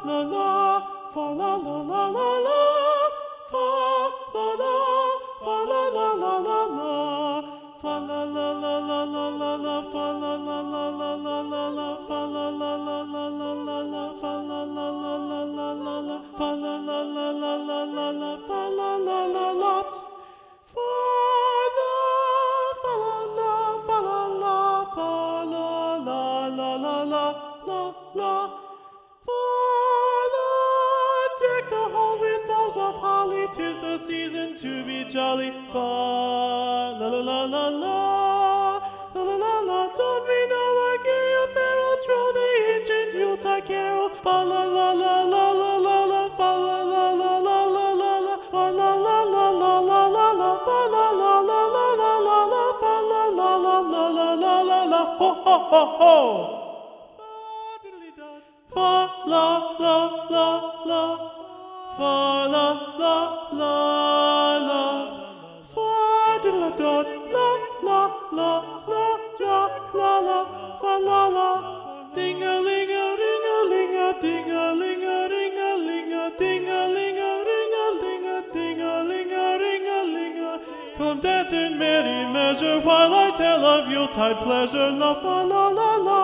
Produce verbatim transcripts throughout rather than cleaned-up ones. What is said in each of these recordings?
la la, fa la la la la la, fa la la, fa la la la la la, fa la la la la la la la, fa la la la la la la la, fa la la la la la la la, fa la la la la la la la, fa la la la la la la la, fa la la la la. Fa la fa la fa la la fa la la la la la la la. Fa la, deck the hall with boughs of holly, 'tis the season to be jolly. Fa la la la la la la la la la. Don't we know our gay apparel? Troll the ancient Yuletide carol. Fa la la la la la la la. Fa la la la la la la la. Fa la la la la la la la. Fa la la la la la la la. Fa la la la la la la la la. Ho ho ho ho. Fa la la la la. Fa la la la la. Fa diddle dot la la la la la la la. Fa la la. Ding a ling a ring a ling a ding a ling a ring a ling a ding a ling a ring a ling a ding a ling a ring a ling a. Come dance in merry measure while I tell of Yuletide pleasure. La fa la la la.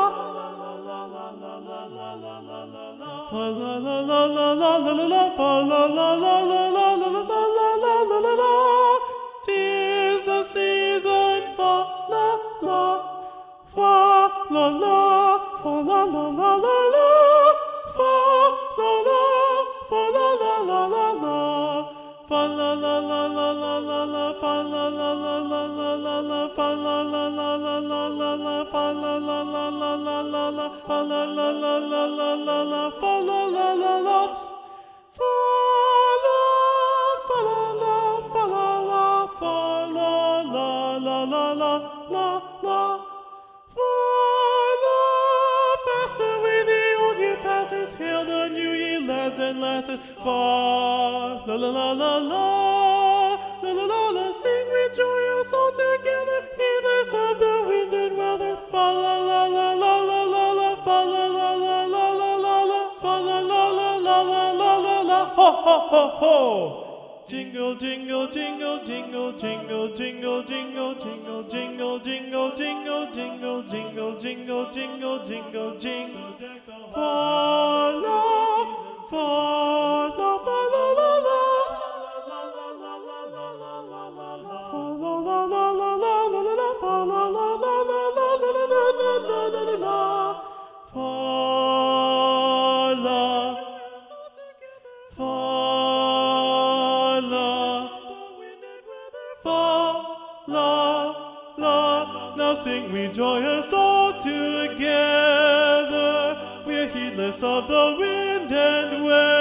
Fa la la la la la la la la. Fa la la la la la la la la la la la la. 'Tis the season. Fa la la. Fa la la. Fa la la la la la. Fa la la. Fa la la la la la. Fa la la la la la la la. Fa la la la la la la la. Fa la la la la la la la. Fa la la la la la la la. Fa la la la la la la la. Fa la la la la. Fa la fa la la fa la la fa la la la la la la la. Fa la fast away the old year passes. Hail the new year, lads and lasses. Fa la la la la la. La la la la, sing with joyous all together, heedless of the wind and weather. Fa la la la la la la la, fa la la la la la la la, fa la la la la la la la la. Ho ho ho ho! Jingle jingle jingle jingle jingle jingle jingle jingle jingle jingle jingle jingle jingle jingle jingle jingle jingle. Fa la fa la fa la la la. Now sing we joyous all together. We're heedless of the wind and weather.